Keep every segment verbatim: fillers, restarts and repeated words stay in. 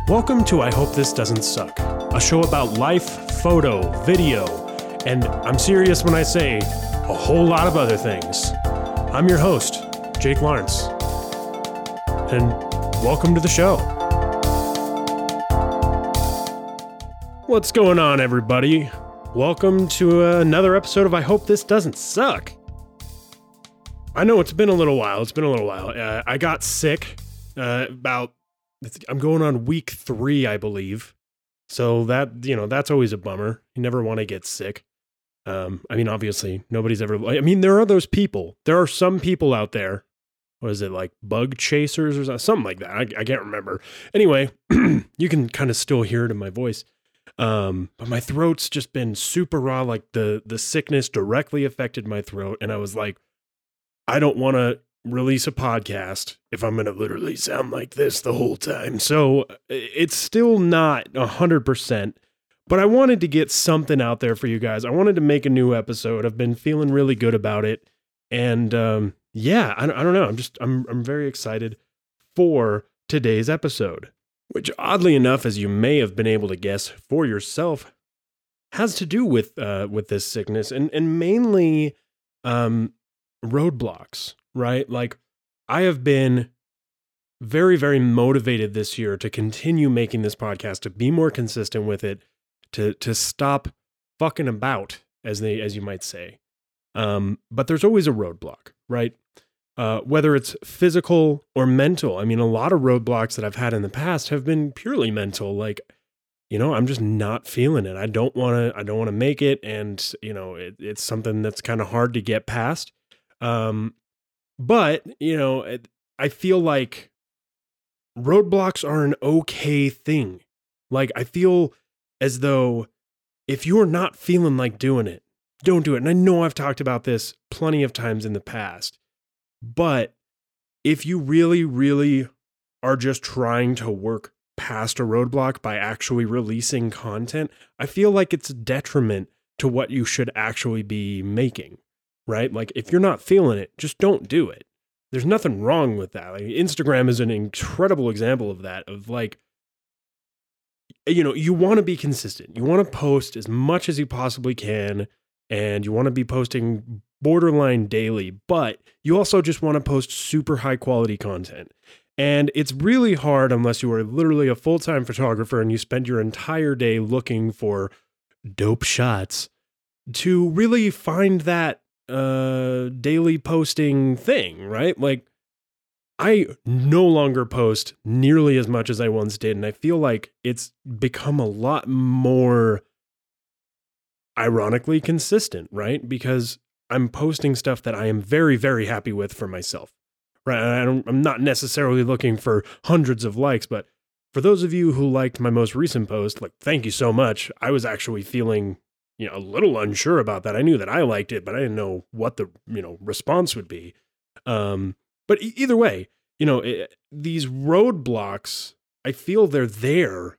Welcome to I Hope This Doesn't Suck, a show about life, photo, video, and I'm serious when I say a whole lot of other things. I'm your host, Jake Lawrence, and welcome to the show. What's going on, everybody? Welcome to another episode of I Hope This Doesn't Suck. I know it's been a little while. It's been a little while. Uh, I got sick uh, about, I'm going on week three, I believe. So that, you know, that's always a bummer. You never want to get sick. Um, I mean, obviously, nobody's ever, I mean, there are those people. There are some people out there. What is it, like bug chasers or something like that? I, I can't remember. Anyway, you can kind of still hear it in my voice. Um, but my throat's just been super raw. Like the, the sickness directly affected my throat. And I was like, I don't want to release a podcast if I'm going to literally sound like this the whole time. So it's still not a hundred percent, but I wanted to get something out there for you guys. I wanted to make a new episode. I've been feeling really good about it. And, um, yeah, I, I don't know. I'm just, I'm, I'm very excited for today's episode, which oddly enough, as you may have been able to guess for yourself, has to do with, uh, with this sickness and, and mainly, um, roadblocks, right? Like I have been very, very motivated this year to continue making this podcast, to be more consistent with it, to, to stop fucking about, as they, as you might say. Um, but there's always a roadblock, right? Uh, whether it's physical or mental. I mean, a lot of roadblocks that I've had in the past have been purely mental. Like, you know, I'm just not feeling it. I don't want to, I don't want to make it. And, you know, it, it's something that's kind of hard to get past. Um, but, you know, it, I feel like roadblocks are an okay thing. Like, I feel as though if you're not feeling like doing it, don't do it. And I know I've talked about this plenty of times in the past, but if you really, really are just trying to work past a roadblock by actually releasing content, I feel like it's a detriment to what you should actually be making. Right? Like if you're not feeling it, just don't do it. There's nothing wrong with that. Like Instagram is an incredible example of that, of like, you know, you want to be consistent. You want to post as much as you possibly can, and you want to be posting borderline daily, but you also just want to post super high quality content. And it's really hard unless you are literally a full-time photographer and you spend your entire day looking for dope shots to really find that uh daily posting thing, right? Like I no longer post nearly as much as I once did, and I feel like it's become a lot more ironically consistent, right? Because I'm posting stuff that I am very, very happy with for myself, right? I don't, I'm not necessarily looking for hundreds of likes, but for those of you who liked my most recent post, like, thank you so much. I was actually feeling you know, a little unsure about that. I knew that I liked it, but I didn't know what the, you know, response would be. Um, but e- either way, you know, it, these roadblocks, I feel they're there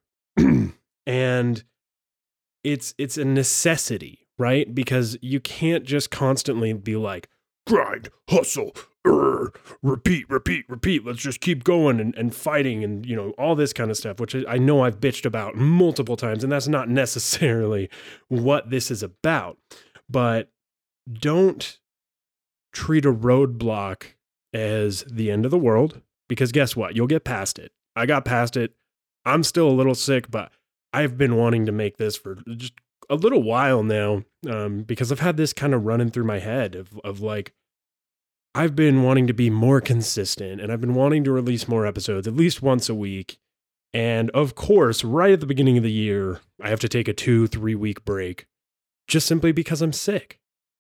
and it's, it's a necessity, right? Because you can't just constantly be like, grind, hustle, er, repeat, repeat, repeat. Let's just keep going and, and fighting and, you know, all this kind of stuff, which I know I've bitched about multiple times. And that's not necessarily what this is about. But don't treat a roadblock as the end of the world, because guess what? You'll get past it. I got past it. I'm still a little sick, but I've been wanting to make this for just a little while now, um, because I've had this kind of running through my head of, of like, I've been wanting to be more consistent and I've been wanting to release more episodes at least once a week. And of course, right at the beginning of the year, I have to take a two, three week break just simply because I'm sick.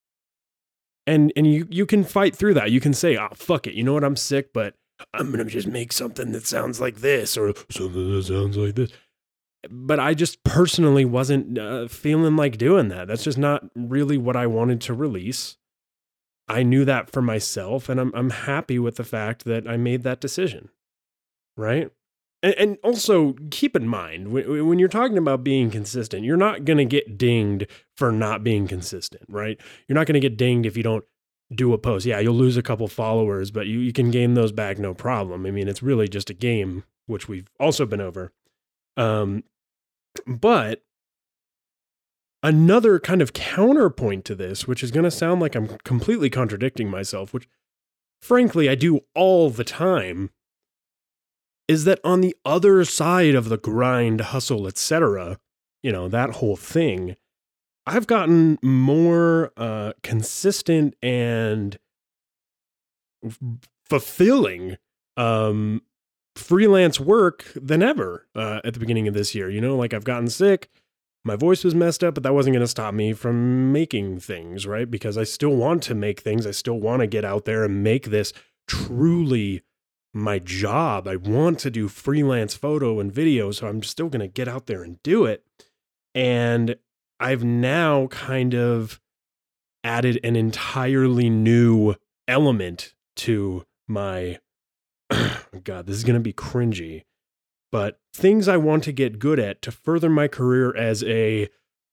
And, and you, you can fight through that. You can say, oh, fuck it. You know what? I'm sick, but I'm going to just make something that sounds like this or something that sounds like this. But I just personally wasn't uh, feeling like doing that. That's just not really what I wanted to release. I knew that for myself, and I'm I'm happy with the fact that I made that decision, right? And, and also keep in mind, when, when you're talking about being consistent, you're not going to get dinged for not being consistent, right? You're not going to get dinged if you don't do a post. Yeah, you'll lose a couple followers, but you, you can gain those back no problem. I mean, it's really just a game, which we've also been over. Um, but another kind of counterpoint to this, which is going to sound like I'm completely contradicting myself, which frankly I do all the time, is that on the other side of the grind, hustle, et cetera, you know, that whole thing, I've gotten more uh, consistent and f- fulfilling um, freelance work than ever uh, at the beginning of this year. You know, like I've gotten sick, my voice was messed up, but that wasn't going to stop me from making things, right? Because I still want to make things. I still want to get out there and make this truly my job. I want to do freelance photo and video, so I'm still going to get out there and do it. And I've now kind of added an entirely new element to my, God, this is going to be cringy, but things I want to get good at to further my career as a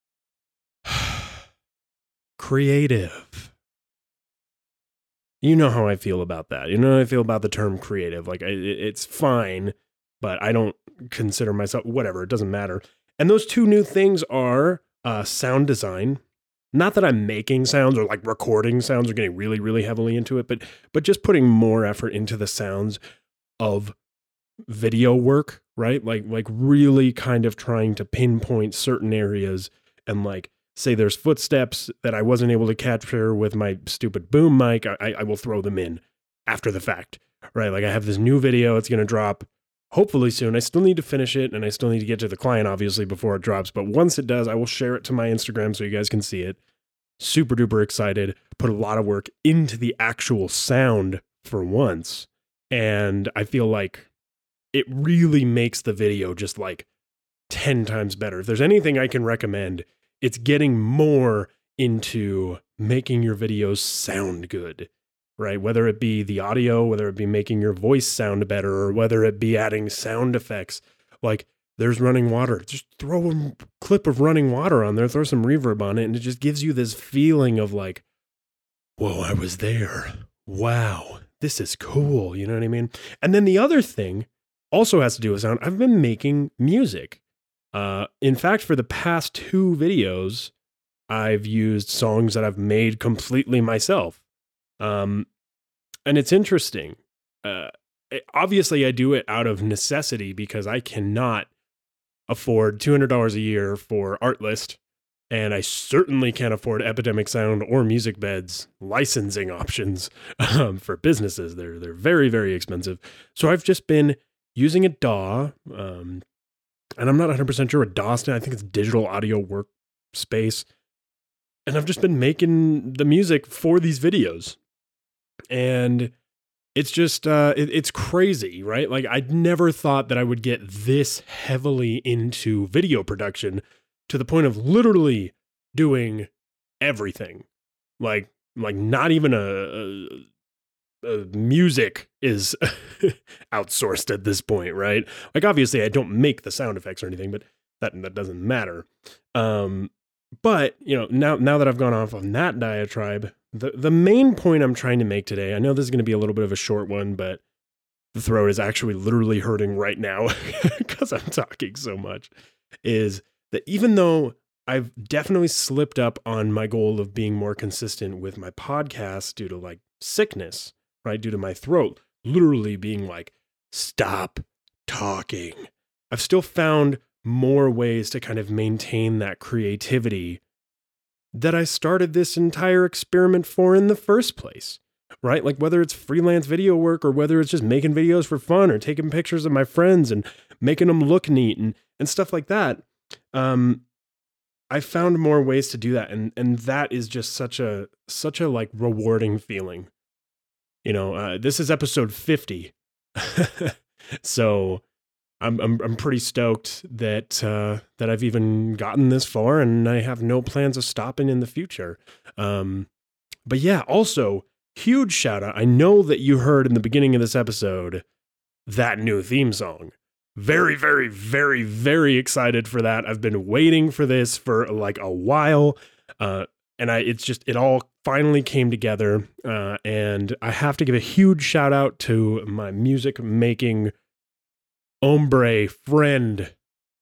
creative. You know how I feel about that. You know how I feel about the term creative. Like, it's fine, but I don't consider myself, whatever, it doesn't matter. And those two new things are uh, sound design. Not that I'm making sounds or like recording sounds or getting really, really heavily into it, but but just putting more effort into the sounds of video work, right? Like like really kind of trying to pinpoint certain areas and like say there's footsteps that I wasn't able to capture with my stupid boom mic. I, I will throw them in after the fact, right? Like I have this new video, it's going to drop hopefully soon. I still need to finish it and I still need to get to the client, obviously, before it drops. But once it does, I will share it to my Instagram so you guys can see it. Super duper excited. Put a lot of work into the actual sound for once. And I feel like it really makes the video just like ten times better. If there's anything I can recommend, it's getting more into making your videos sound good. Right? Whether it be the audio, whether it be making your voice sound better, or whether it be adding sound effects, like there's running water. Just throw a clip of running water on there, throw some reverb on it, and it just gives you this feeling of like, whoa, I was there. Wow, this is cool. You know what I mean? And then the other thing also has to do with sound. I've been making music. Uh, in fact, for the past two videos, I've used songs that I've made completely myself. Um, and it's interesting. Uh, it, obviously I do it out of necessity because I cannot afford two hundred dollars a year for Artlist. And I certainly can't afford Epidemic Sound or Music Bed's licensing options um, for businesses. They're, they're very, very expensive. So I've just been using a D A W, um, and I'm not one hundred percent sure what D A W stands. I think it's Digital Audio Workspace. And I've just been making the music for these videos. And it's just, uh, it, it's crazy, right? Like I'd never thought that I would get this heavily into video production to the point of literally doing everything. Like, like not even a, a, a music is outsourced at this point, right? Like obviously I don't make the sound effects or anything, but that, that doesn't matter. Um, but you know, now, now that I've gone off on that diatribe, The the main point I'm trying to make today, I know this is going to be a little bit of a short one, but the throat is actually literally hurting right now because I'm talking so much, is that even though I've definitely slipped up on my goal of being more consistent with my podcast due to like sickness, right? Due to my throat literally being like, stop talking. I've still found more ways to kind of maintain that creativity that I started this entire experiment for in the first place, right? Like whether it's freelance video work or whether it's just making videos for fun or taking pictures of my friends and making them look neat and, and stuff like that. Um, I found more ways to do that. And, and that is just such a, such a like rewarding feeling. You know, uh, this is episode fifty. So I'm, I'm, I'm pretty stoked that, uh, that I've even gotten this far and I have no plans of stopping in the future. Um, but yeah, also huge shout out. I know that you heard in the beginning of this episode, that new theme song. Very, very, very, very excited for that. I've been waiting for this for like a while. Uh, and I, it's just, it all finally came together. Uh, and I have to give a huge shout out to my music making hombre friend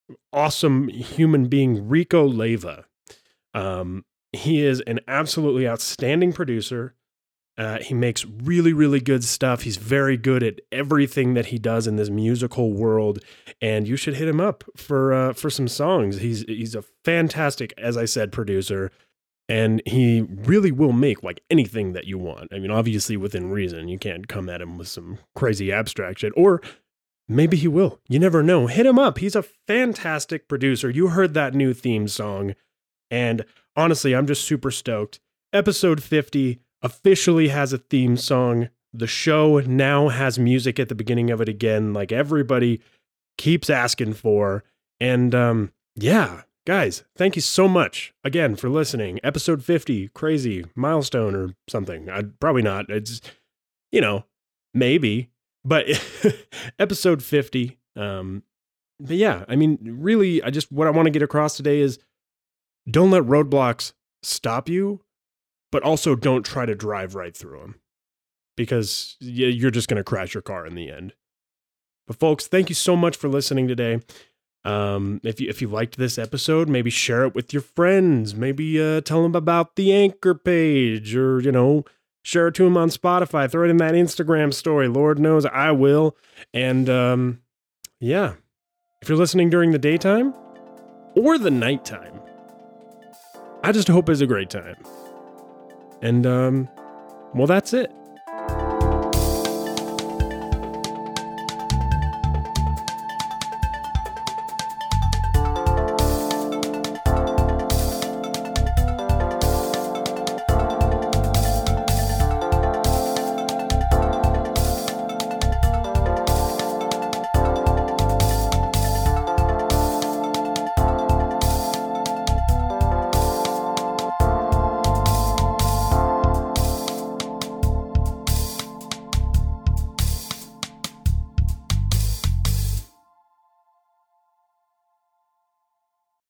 awesome human being, Rico Leyva. Um, he is an absolutely outstanding producer. Uh, he makes really, really good stuff. He's very good at everything that he does in this musical world, and you should hit him up for uh, for some songs. He's he's a fantastic, as I said, producer, and he really will make like anything that you want. I mean, obviously within reason. You can't come at him with some crazy abstract shit, or maybe he will. You never know. Hit him up. He's a fantastic producer. You heard that new theme song, and honestly, I'm just super stoked. Episode fifty officially has a theme song. The show now has music at the beginning of it again, like everybody keeps asking for. And um, yeah, guys, thank you so much again for listening. Episode fifty, crazy milestone or something. I'd probably not. It's, you know, maybe, but episode fifty. Um, but yeah, I mean, really, I just, what I want to get across today is don't let roadblocks stop you, but also don't try to drive right through them, because you're just going to crash your car in the end. But folks, thank you so much for listening today. Um, if you if you liked this episode, maybe share it with your friends. Maybe uh, tell them about the Anchor page, or, you know, share it to them on Spotify. Throw it in that Instagram story. Lord knows I will. And um, yeah, if you're listening during the daytime or the nighttime, I just hope it's a great time. And, um, well, that's it.